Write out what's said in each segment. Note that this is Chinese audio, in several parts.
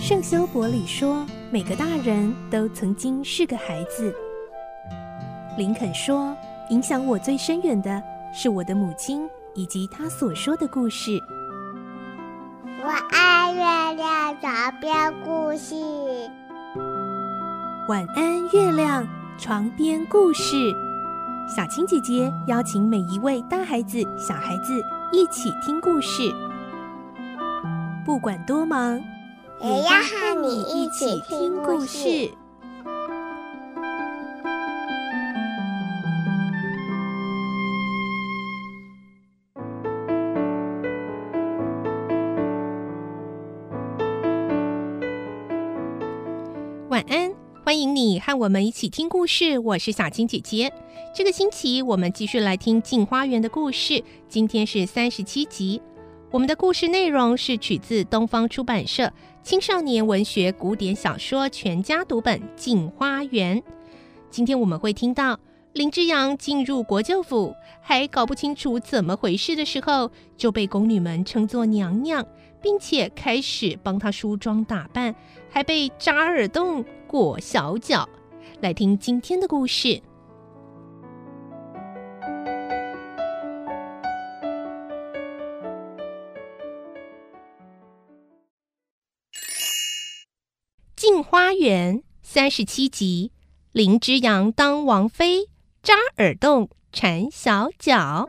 圣修伯里说，每个大人都曾经是个孩子。林肯说，影响我最深远的是我的母亲以及她所说的故事。 我爱月亮床边故事。 晚安，月亮床边故事。小青姐姐邀请每一位大孩子、小孩子一起听故事，不管多忙， 也要和你一起听故事。 晚安，欢迎你和我们一起听故事，我是小青姐姐。这个星期我们继续来听镜花缘的故事，今天是37集。我们的故事内容是取自东方出版社青少年文学古典小说全家读本《镜花缘》。今天我们会听到林之阳进入国舅府，还搞不清楚怎么回事的时候，就被宫女们称作娘娘，并且开始帮她梳妆打扮，还被扎耳洞、裹小脚。来听今天的故事。镜花缘37集，林之阳当王妃，扎耳洞，缠小脚。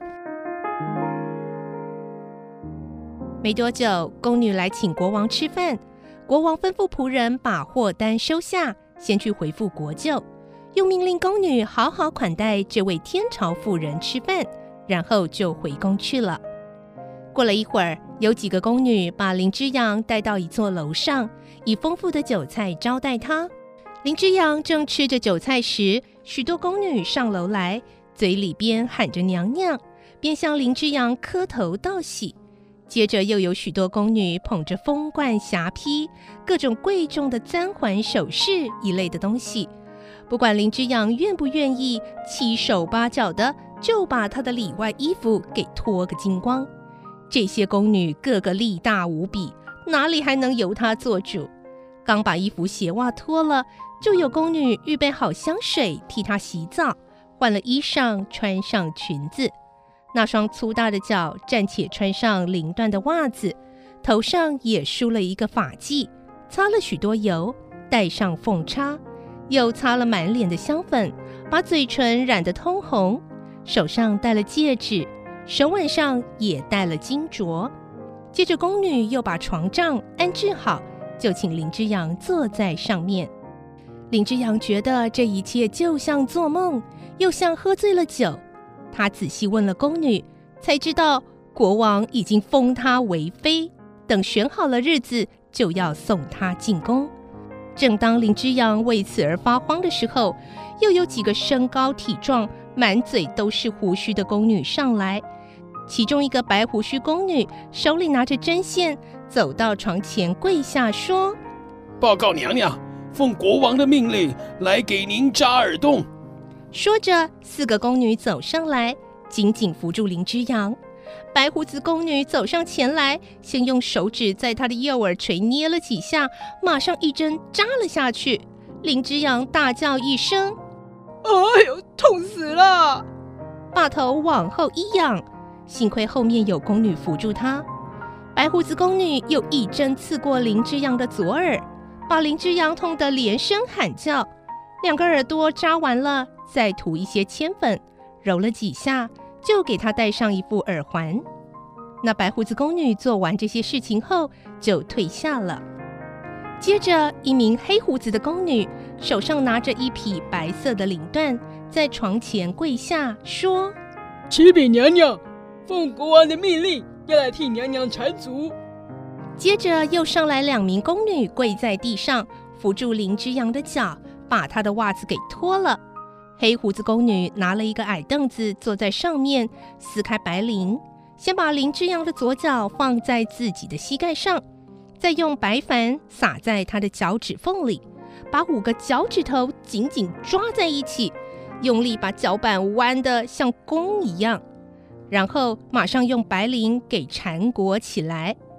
没多久，宫女来请国王吃饭，国王吩咐仆人把货单收下，先去回复国舅，又命令宫女好好款待这位天朝妇人吃饭，然后就回宫去了。过了一会儿，有几个宫女把林之阳带到一座楼上，以丰富的酒菜招待他。林之阳正吃着酒菜时，许多宫女上楼来，嘴里边喊着娘娘，边向林之阳磕头道喜。接着又有许多宫女捧着凤冠霞帔、各种贵重的簪环首饰一类的东西，不管林之阳愿不愿意，七手八脚的就把他的里外衣服给脱个精光。这些宫女个个力大无比，哪里还能由他做主？刚把衣服鞋袜脱了，就有宫女预备好香水替他洗澡，换了衣裳，穿上裙子。那双粗大的脚暂且穿上绫缎的袜子，头上也梳了一个发髻，擦了许多油，戴上凤钗，又擦了满脸的香粉，把嘴唇染得通红，手上戴了戒指，手腕上也戴了金镯。接着宫女又把床帐安置好，就请林之阳坐在上面。林之阳觉得这一切就像做梦，又像喝醉了酒。他仔细问了宫女，才知道国王已经封她为妃，等选好了日子就要送她进宫。正当林之阳为此而发慌的时候，又有几个身高体壮、满嘴都是胡须的宫女上来。其中一个白胡须宫女手里拿着针线，走到床前跪下说： 报告娘娘，奉国王的命令来给您扎耳洞。 说着，4个宫女走上来，紧紧扶住林之阳。白胡子宫女走上前来，先用手指在他的右耳垂捏了几下，马上一针扎了下去。林之阳大叫一声： 哎呦，痛死了！ 把头往后一仰，幸亏后面有宫女扶住他。白胡子宫女又一针刺过林之阳的左耳，把林之阳痛得连声喊叫。2个耳朵扎完了，再涂一些铅粉，揉了几下，就给他戴上一副耳环。那白胡子宫女做完这些事情后，就退下了。接着，一名黑胡子的宫女手上拿着一匹白色的领缎，在床前跪下说： 启禀娘娘，奉国王的命令，要来替娘娘缠足。 接着又上来2名宫女跪在地上，扶住林之阳的脚，把他的袜子给脱了。黑胡子宫女拿了一个矮凳子坐在上面，撕开白绫，先把林之阳的左脚放在自己的膝盖上，再用白矾撒在他的脚趾缝里，把5个脚趾头紧紧抓在一起，用力把脚板弯得像弓一样，然后马上用白绫给缠裹起来。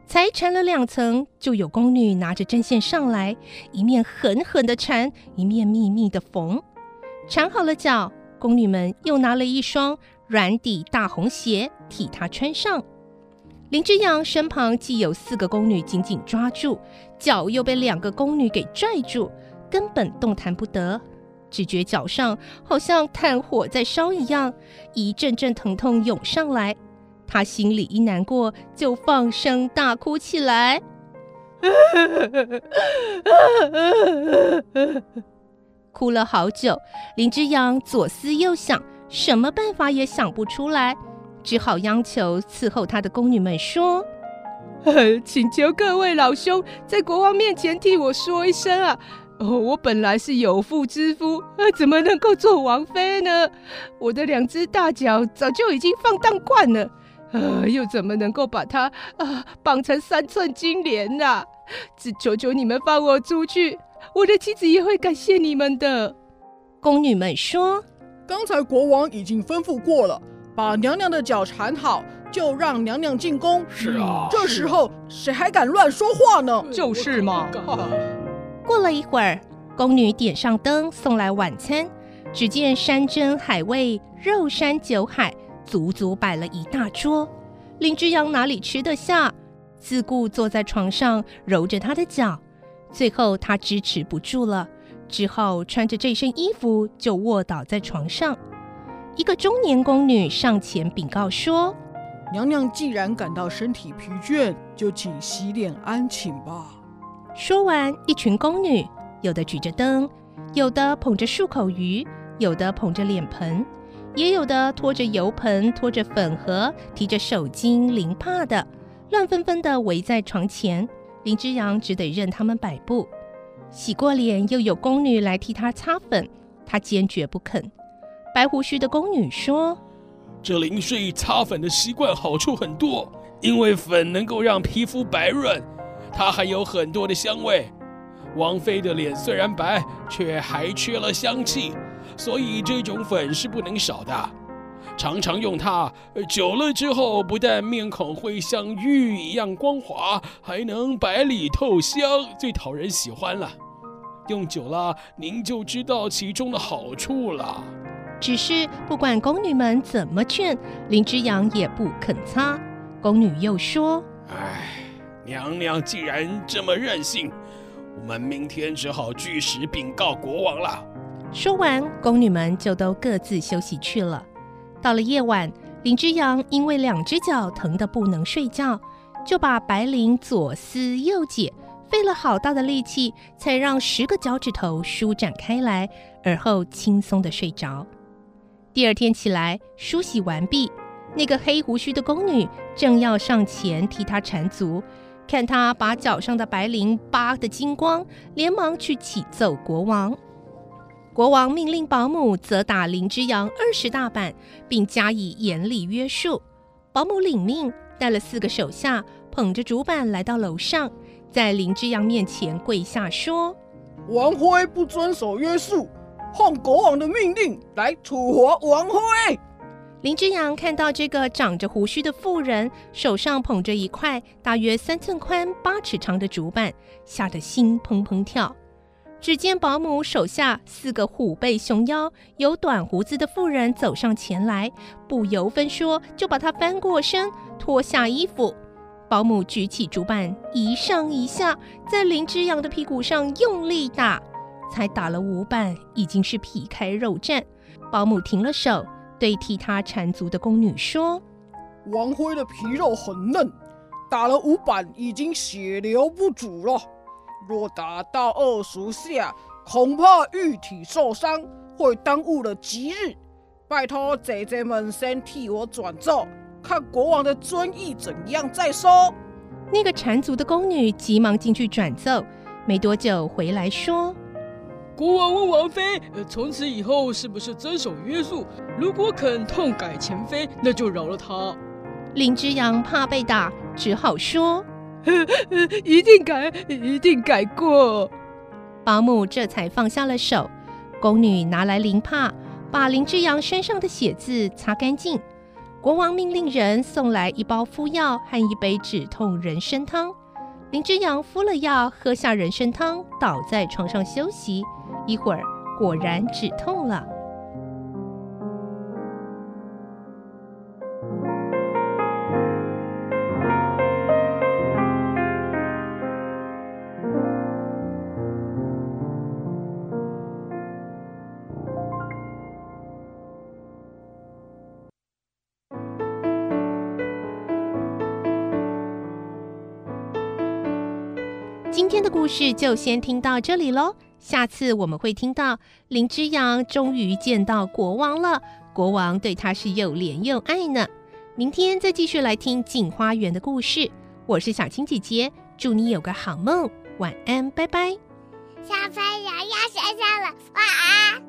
才缠了2层，就有宫女拿着针线上来，一面狠狠地缠，一面密密地缝。缠好了脚，宫女们又拿了一双软底大红鞋替她穿上。林之阳身旁既有4个宫女紧紧抓住，脚又被2个宫女给拽住，根本动弹不得，只觉脚上好像炭火在烧一样，一阵阵疼痛涌上来。他心里一难过，就放声大哭起来。哭了好久，林之阳左思右想，什么办法也想不出来，只好央求伺候他的宫女们说：请求各位老兄在国王面前替我说一声啊！我本来是有妇之夫，怎么能够做王妃呢？我的2只大脚早就已经放荡惯了，又怎么能够把它绑成3寸金莲啊？只求求你们放我出去，我的妻子也会感谢你们的。宫女们说： 刚才国王已经吩咐过了，把娘娘的脚缠好，就让娘娘进宫。 是啊， 这时候谁还敢乱说话呢？ 就是嘛。 过了一会儿，宫女点上灯，送来晚餐。只见山珍海味、肉山酒海，足足摆了一大桌。林之阳哪里吃得下，自顾坐在床上揉着他的脚。最后他支持不住了，只好穿着这身衣服就卧倒在床上。一个中年宫女上前禀告说： 娘娘既然感到身体疲倦，就请洗脸安寝吧。 说完，一群宫女，有的举着灯，有的捧着漱口鱼，有的捧着脸盆，也有的拖着油盆，拖着粉盒，提着手巾、灵帕的，乱纷纷地围在床前。林之阳只得任他们摆布。洗过脸，又有宫女来替他擦粉，他坚决不肯。白胡须的宫女说： 这临睡擦粉的习惯好处很多，因为粉能够让皮肤白润，它还有很多的香味。王妃的脸虽然白，却还缺了香气，所以这种粉是不能少的。常常用它，久了之后，不但面孔会像玉一样光滑，还能白里透香，最讨人喜欢了。用久了，您就知道其中的好处了。 只是不管宫女们怎么劝，林之阳也不肯擦。宫女又说： 娘娘既然这么任性，我们明天只好据实禀告国王了。 说完，宫女们就都各自休息去了。到了夜晚，林之阳因为2只脚疼得不能睡觉，就把白绫左撕右解，费了好大的力气，才让10个脚趾头舒展开来，而后轻松地睡着。第二天起来，梳洗完毕，那个黑胡须的宫女正要上前替他缠足，看他把脚上的白绫扒得精光，连忙去启奏国王。国王命令保姆责打林之阳20大板，并加以严厉约束。保姆领命，带了4个手下，捧着竹板来到楼上，在林之阳面前跪下说： 王妃不遵守约束，奉国王的命令来处罚王妃。 林之阳看到这个长着胡须的妇人手上捧着一块大约3寸宽、8尺长的竹板，吓得心砰砰跳。只见保姆手下4个虎背熊腰、有短胡子的妇人走上前来，不由分说就把他翻过身，脱下衣服。保姆举起竹板，一上一下，在林之阳的屁股上用力打，才打了5板，已经是皮开肉绽。保姆停了手，对替他缠足的宫女说： 王妃的皮肉很嫩，打了5板已经血流不止了，若打到20下，恐怕玉体受伤，会耽误了吉日。拜托姐姐们先替我转奏，看国王的尊意怎样再说。 那个缠足的宫女急忙进去转奏，没多久回来说： 国王问王妃，从此以后是不是遵守约束？如果肯痛改前非，那就饶了他。 林之阳怕被打，只好说： 一定改过。 保姆这才放下了手。宫女拿来灵帕，把林之阳身上的血渍擦干净。 国王命令人送来一包敷药和一杯止痛人参汤。林之阳敷了药，喝下人参汤，倒在床上休息。一会儿，果然止痛了。今天的故事就先听到这里咯，下次我们会听到林之阳终于见到国王了，国王对他是又怜又爱呢。明天再继续来听镜花园的故事。我是小青姐姐，祝你有个好梦，晚安，拜拜。 小朋友要睡觉了，晚安。